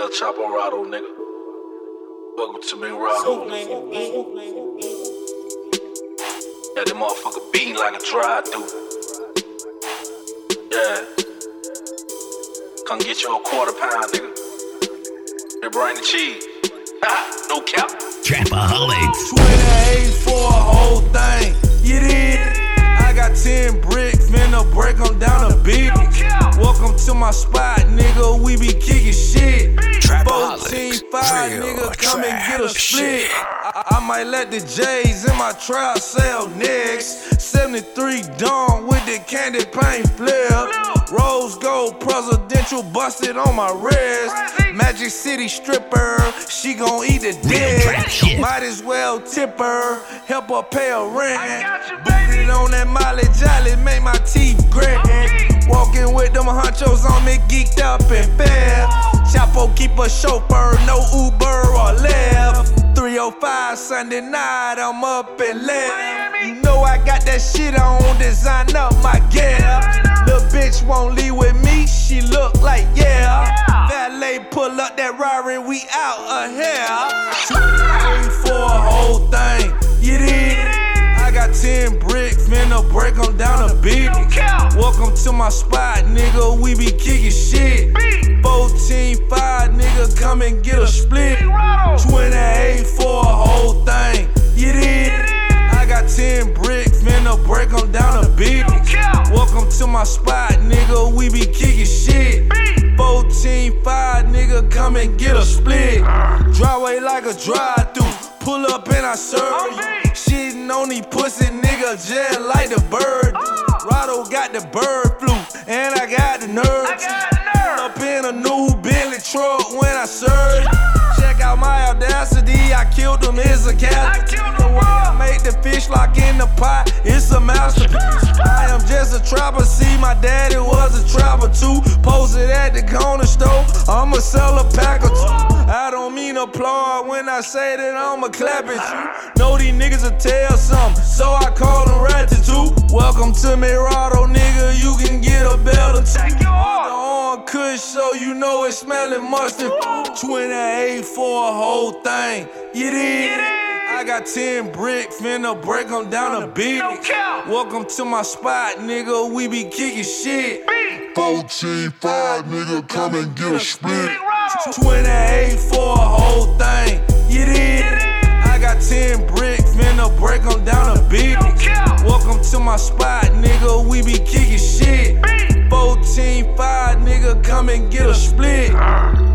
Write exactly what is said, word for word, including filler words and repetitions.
El Chaporado, nigga. Welcome to Mirado. Yeah, that motherfucker beating like a drive-thru. Yeah. Come get your quarter pound, nigga. They bring the cheese. Ah, no cap. Trapaholics. twenty-eight for a whole thing. You did. I got ten bricks, finna break them down a bit. Welcome to my spot, nigga. We be kicking shit. fourteen five, nigga, come and get a split. I, I might let the J's in my trap sell next. seventy-three Dawn with the candy paint flip. Rose gold presidential busted on my wrist. Magic City stripper, she gon' eat the dick. Might as well tip her, help her pay her rent. Booted on that Molly Jolly, make my teeth grit. Walking with them honchos on me, geeked up and fair. Chapo keep a chauffeur, no Uber or Lyft. three oh five Sunday night, I'm up and left. You know I got that shit on, design up my gear. Little bitch won't leave with me, she look like yeah. Valet pull up that Rari, we out of here. twenty-eight for a whole thing, you did. I got ten bricks, finna break them down a bit. Welcome to my spot, nigga, we be kicking shit. fourteen five, nigga, come and get a split. twenty-eight for a whole thing, you did. I got ten bricks, finna break them down a bit. Welcome to my spot, nigga, we be kicking shit. fourteen five, nigga, come and get a split. Driveway like a drive-thru, pull up and I serve you. Shitting on these pussy nigga, just like the bird. Rado got the bird flu, and I got the nerves. Pull up in a new Bentley truck when I serve. Check out my audacity, I killed them, it's a casualty. The way I make the fish lock in the pot, it's a masterpiece. I am just a trapper, see my daddy was a trapper too. Posted at the corner store, I'ma sell a pack or two. I don't mean applaud when I say that I'ma clap at you. Know these niggas will tell something, so I call them ratchet too. Welcome to Mirado, nigga, you can get a better too. The on kush, so you know it's smelling mustard. twenty-eight for a whole thing, you did. I got ten bricks, finna break them down a bit. Welcome to my spot, nigga, we be kicking shit. fourteen five, nigga, come and get a split. twenty-eight for a whole thing, you did. I got ten bricks, finna break them down a bit. Welcome to my spot, nigga, we be kicking shit. fourteen five, nigga, come and get a split.